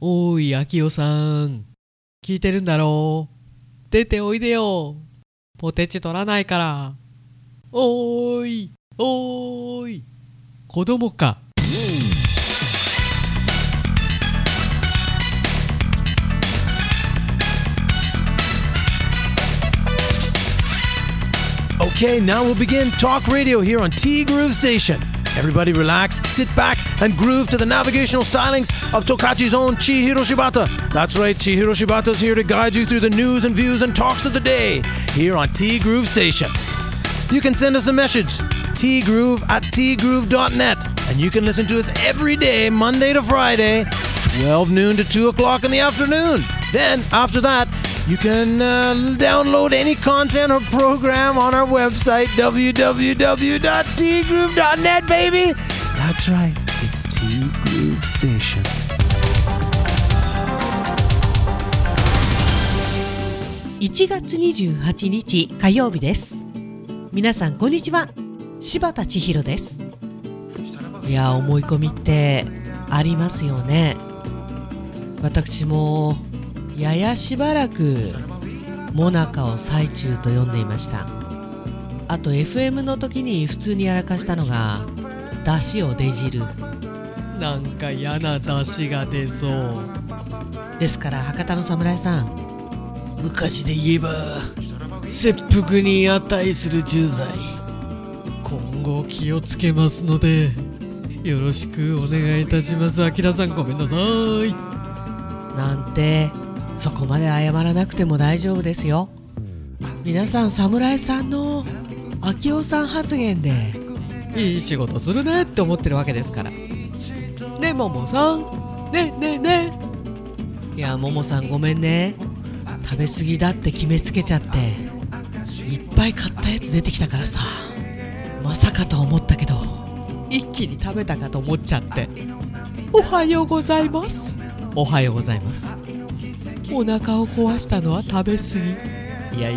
おーい、あきおさん。聞いてるんだろう。出ておいでよ。ポテチ取らないから。おーい、おーい。子供か。 Okay, now we'll begin Talk Radio here on T Groove Station. Everybody relax, sit back, and groove to the navigational stylings of Tokachi's own Chihiro Shibata. That's right, Chihiro Shibata's here to guide you through the news and views and talks of the day here on T Groove Station. You can send us a message, tgroove@tgroove.net, and you can listen to us every day, Monday to Friday, 12 noon to 2 o'clock in the afternoon. Then, after that, you can download any content or program on our website, www.tgroove.net, baby. That's right, it's T Groove Station. 1月28日火曜日です。皆さんこんにちは。柴田千尋です。いや、思い込みってありますよね。私もややしばらくモナカを最中と呼んでいました。あと FM の時に普通にやらかしたのが出汁を出汁。 なんか嫌な出汁が出そう。 ですから博多の侍さん、 昔で言えば切腹に値する重罪。今後気をつけますのでよろしくお願いいたします。あきらさんごめんなさい。 なんてそこまで謝らなくても大丈夫ですよ。皆さん侍さんの秋夫さん発言でいい仕事するねって思ってるわけですから。ねえももさん、ねえねえねえ。いやももさんごめんね。食べ過ぎだって決めつけちゃっていっぱい買ったやつ出てきたからさ、まさかと思ったけど一気に食べたかと思っちゃって。おはようございます。 おはようございます。 お腹を壊したのは食べ過ぎ。いや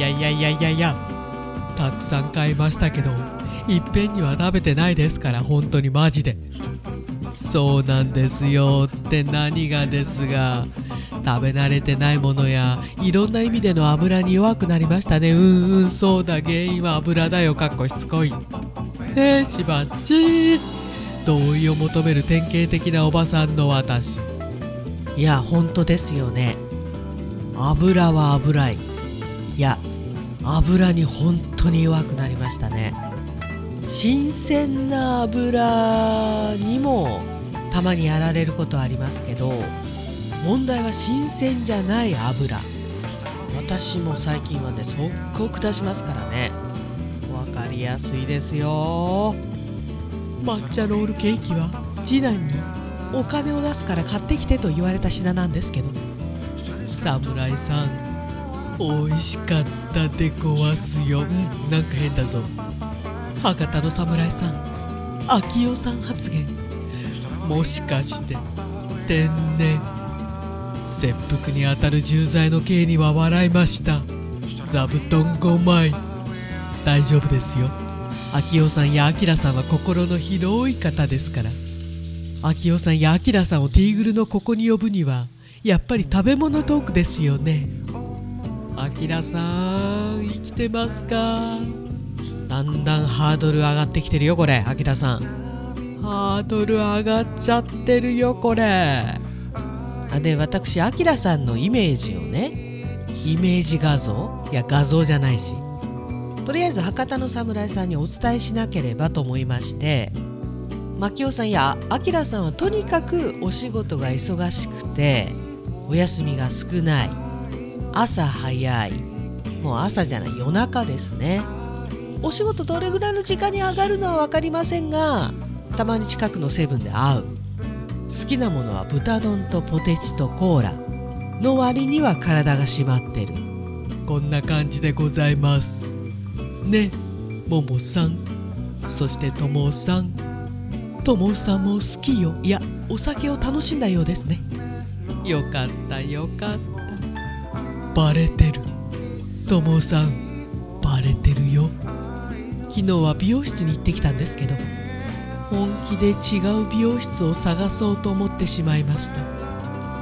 たくさん買いましたけどいっぺんには食べてないですから、本当にマジで。そうなんですよって何がですが、食べ慣れてないものやいろんな意味での油に弱くなりましたね。そうだ、原因は油だよ、かっこしつこい。しばっち同意を求める典型的なおばさんの私。 いや本当ですよね。油は油いや油に本当に弱くなりましたね。新鮮な油にもたまにやられることはありますけど、問題は新鮮じゃない油。私も最近はね速攻出しますからね。わかりやすいですよ。 抹茶ロールケーキは次男にお金を出すから買ってきてと言われた品なんですけど、侍さん美味しかったでごわすよ。なんか変だぞ。博多の侍さん、秋代さん発言、もしかして天然。切腹に当たる重罪の刑には笑いました。座布団5枚。大丈夫ですよ。秋代さんや明さんは心の広い方ですから。秋代さんや明さんをティーグルのここに呼ぶにはやっぱり食べ物トークですよね。明さん生きてますか？ だんだんハードル上がってきてるよこれ。明さんハードル上がっちゃってるよこれ。 で私明さんのイメージをね、イメージ画像、いや画像じゃないし、とりあえず博多の侍さんにお伝えしなければと思いまして、牧雄さんや明さんはとにかくお仕事が忙しくてお休みが少ない、朝早い、もう朝じゃない夜中ですね。お仕事どれぐらいの時間に上がるのは分かりませんが、たまに近くのセブンで会う。好きなものは豚丼とポテチとコーラの割には体が締まってる。 こんな感じでございますね。ももさん、そしてともさん。ともさんも好きよ。いやお酒を楽しんだようですね。よかったよかった。バレてる。ともさんバレてるよ。昨日は美容室に行ってきたんですけど、本気で違う美容室を探そうと思ってしまいました。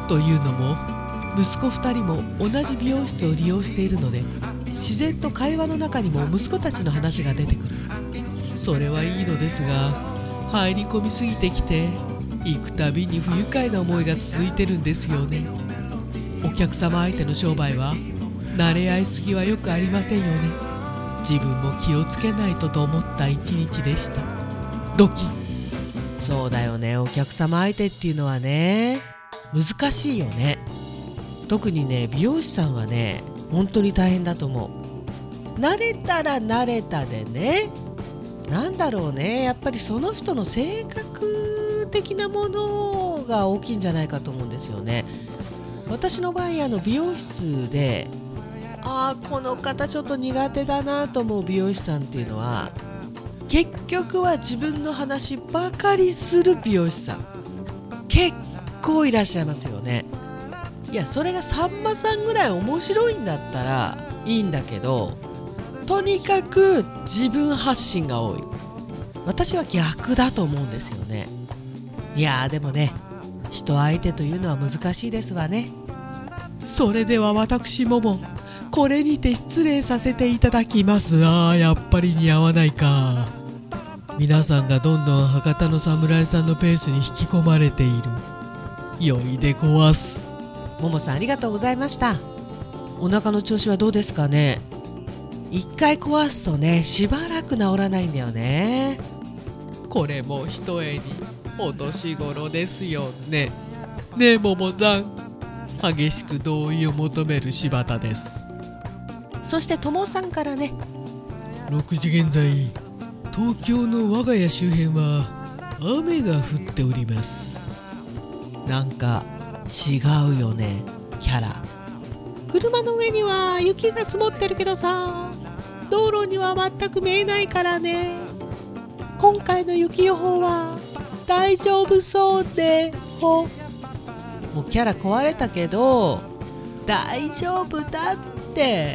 というのも息子2人も同じ美容室を利用しているので、自然と会話の中にも息子たちの話が出てくる。それはいいのですが、入り込みすぎてきて行くたびに不愉快な思いが続いてるんですよね。お客様相手の商売は慣れ合いすぎはよくありませんよね。自分も気をつけないとと思った一日でした。ドキ。そうだよね、お客様相手っていうのはね、難しいよね。特にね、美容師さんはね、本当に大変だと思う。慣れたら慣れたでね、なんだろうね、やっぱりその人の性格的なものが大きいんじゃないかと思うんですよね。私の場合、美容室でこの方ちょっと苦手だなと思う美容師さんっていうのは、結局は自分の話ばかりする美容師さん結構いらっしゃいますよね。いや、それがさんまさんぐらい面白いんだったらいいんだけど、とにかく自分発信が多い。私は逆だと思うんですよね。いやでもね、人相手というのは難しいですわね。それでは私もこれにて失礼させていただきます。やっぱり似合わないか。皆さんがどんどん博多の侍さんのペースに引き込まれている。良いでごわす。ももさん、ありがとうございました。お腹の調子はどうですかね。一回壊すとね、しばらく治らないんだよね。これもひとえにお年頃ですよね。ねえ、ももさん、激しく同意を求める柴田です。そしてともさんからね、6時現在、東京の我が家周辺は雨が降っております。なんか違うよね、キャラ。車の上には雪が積もってるけどさ、道路には全く見えないからね。今回の雪予報は大丈夫そうでもうキャラ壊れたけど大丈夫だって。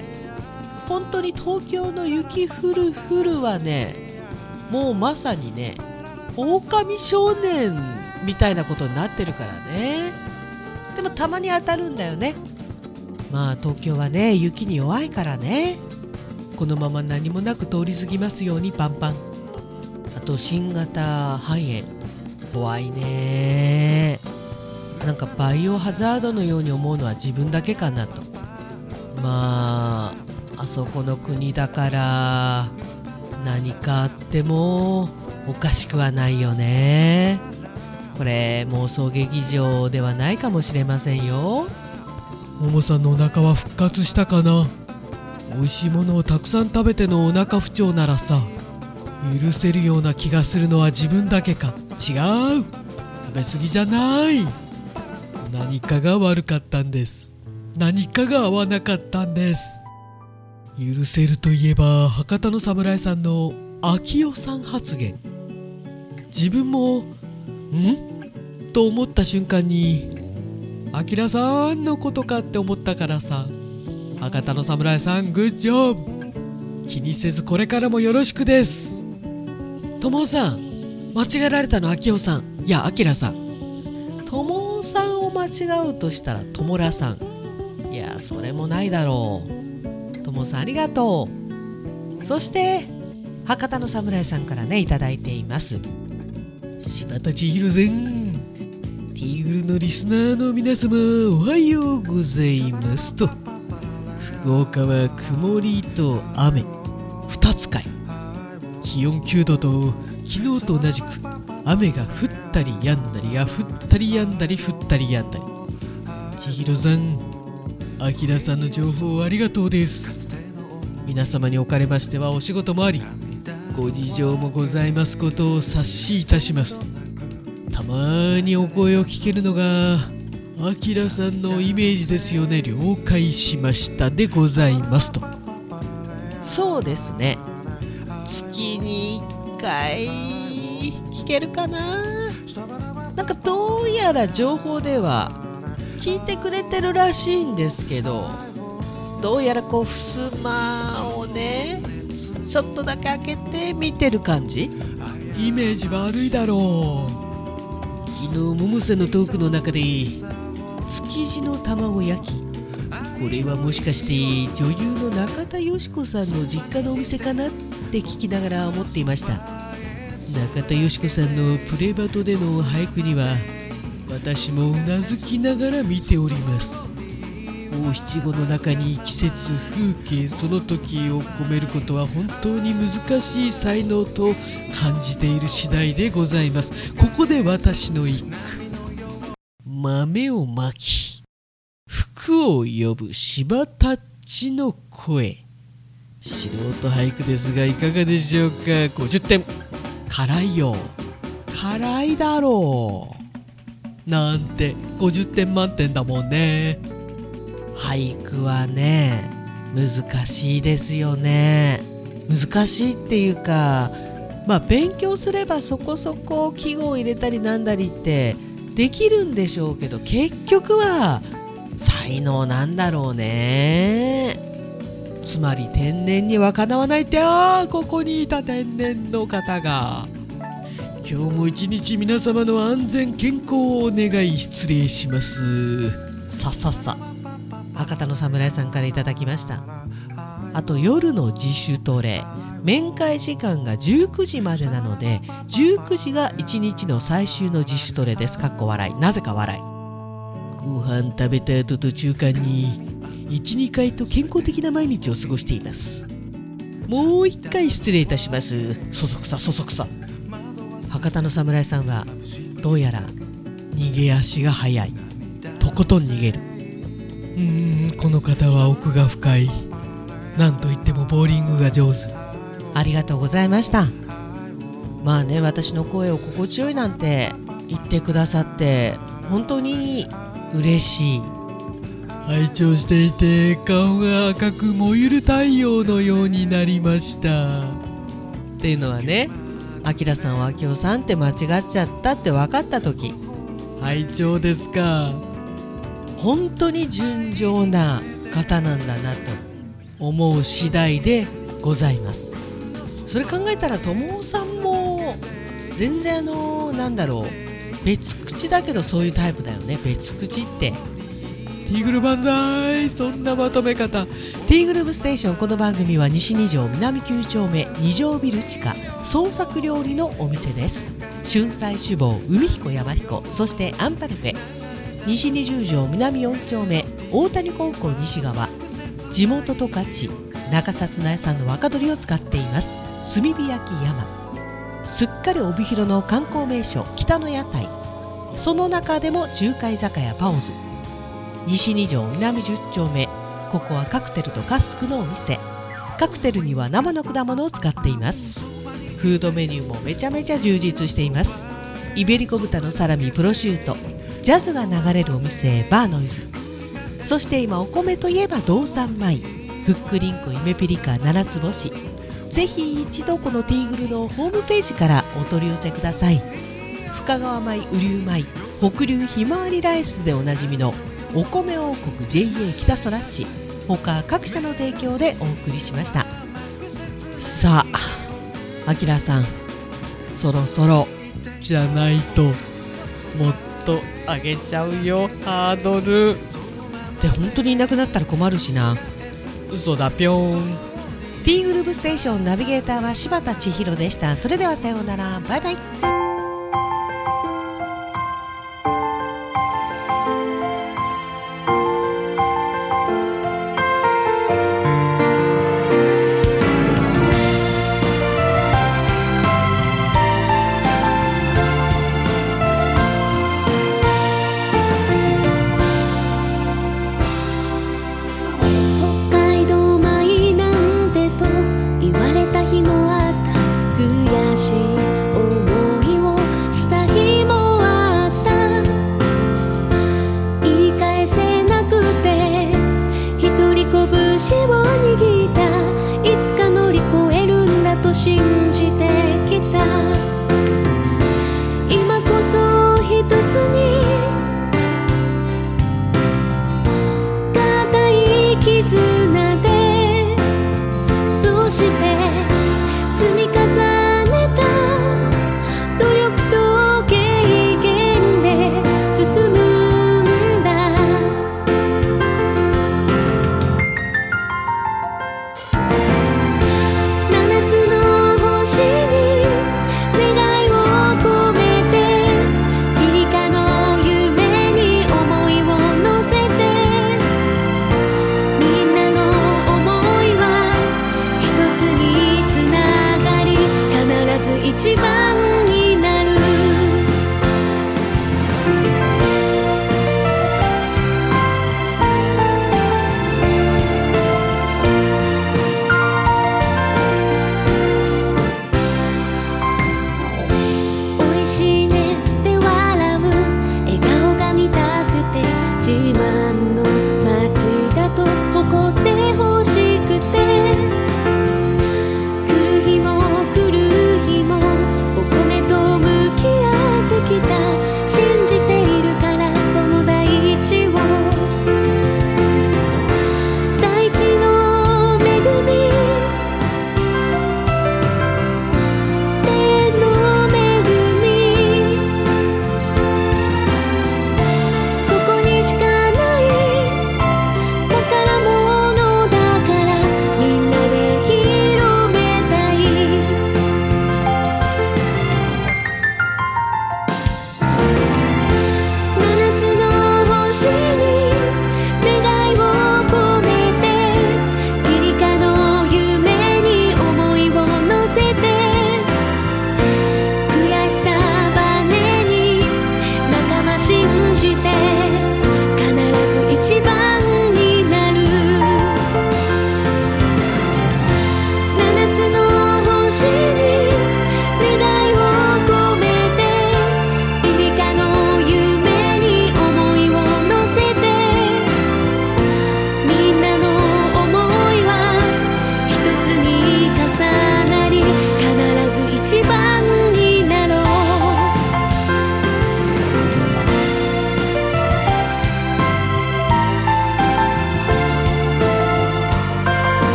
本当に東京の雪降るはね、もうまさにね、狼少年みたいなことになってるからね。でもたまに当たるんだよね。まあ東京はね、雪に弱いからね。このまま何もなく通り過ぎますように。パンパン。あと新型肺炎、怖いね。なんかバイオハザードのように思うのは自分だけかなと。まあそこの国だから何かあってもおかしくはないよね。これ妄想劇場ではないかもしれませんよ。ももさんのお腹は復活したかな。美味しいものをたくさん食べてのお腹不調ならさ、許せるような気がするのは自分だけか。違う、食べ過ぎじゃない。何かが悪かったんです。何かが合わなかったんです。許せるといえば博多の侍さんの秋代さん発言。自分もと思った瞬間に、あきらさんのことかって思ったからさ。博多の侍さん、グッジョブ。気にせずこれからもよろしくです。ともさん、間違えられたの秋代さん、いやあきらさん。ともさんを間違うとしたらともらさん。いやそれもないだろう。ともさん、ありがとう。そして博多の侍さんからね、いただいています。柴田千尋さん、ティーグルのリスナーの皆様、おはようございますと。福岡は曇りと雨2つかい。気温9度と昨日と同じく雨が降ったり止んだりが降ったり止んだり降ったり止んだり。千尋さん、あきらさんの情報ありがとうです。皆様におかれましてはお仕事もあり、ご事情もございますことを察しいたします。たまにお声を聞けるのがあきらさんのイメージですよね。了解しましたでございますと。そうですね、月に1回聞けるかな。なんかどうやら情報では聞いてくれてるらしいんですけど、どうやらこう襖をねちょっとだけ開けて見てる感じ。イメージ悪いだろう。昨日百瀬のトークの中で築地の卵焼き。これはもしかして女優の中田喜子さんの実家のお店かなって聞きながら思っていました。中田喜子さんのプレバトでの俳句には私もうなずきながら見ております。五七五の中に季節、風景、その時を込めることは本当に難しい才能と感じている次第でございます。ここで私の一句。豆をまき福を呼ぶ柴たちの声。素人俳句ですがいかがでしょうか。50点。辛いよ、辛いだろうなんて50点満点だもんね。俳句はね、難しいですよね。難しいっていうか、勉強すればそこそこ季語を入れたりなんだりってできるんでしょうけど、結局は才能なんだろうね。つまり天然にはかなわないって。ここにいた天然の方が。今日も一日皆様の安全健康をお願い失礼します。博多の侍さんからいただきました。あと夜の自主トレ、面会時間が19時までなので19時が1日の最終の自主トレです。かっこ笑い。なぜか笑い。ご飯食べた後と中間に 1,2 回と健康的な毎日を過ごしています。もう1回失礼いたします。そそくさ。博多の侍さんはどうやら逃げ足が速い。とことん逃げる。この方は奥が深い。なんといってもボーリングが上手。ありがとうございました。私の声を心地よいなんて言ってくださって本当に嬉しい。拝聴していて顔が赤く燃ゆる太陽のようになりましたっていうのはね、あきらさんはあきおさんって間違っちゃったって分かった時、拝聴ですか、本当に純情な方なんだなと思う次第でございます。それ考えたらともさんも全然別口だけどそういうタイプだよね。別口ってティーグル万歳。そんなまとめ方。ティーグルームステーション。この番組は西2条南9丁目2条ビル地下創作料理のお店です。春菜志望、海彦山彦、そしてアンパルフェ。西20条南4丁目大谷高校西側、地元十勝中札内産の若鶏を使っています。炭火焼き山。すっかり帯広の観光名所北の屋台。その中でも中華居酒屋パオズ。西2条南10丁目、ここはカクテルとカスクのお店。カクテルには生の果物を使っています。フードメニューもめちゃめちゃ充実しています。イベリコ豚のサラミ、プロシュート、ジャズが流れるお店バーノイズ。そして今お米といえば道産米、ふっくりんこイメピリカ7つ星。ぜひ一度このティーグルのホームページからお取り寄せください。深川米、雨竜米、北流ひまわりライスでおなじみのお米王国 JA 北そらっち、他各社の提供でお送りしました。さあ、あきらさん、そろそろじゃないともっと上げちゃうよ、ハードルで。本当にいなくなったら困るしな。嘘だぴょん。ティーグループステーションナビゲーターは柴田千尋でした。それではさようなら、バイバイ。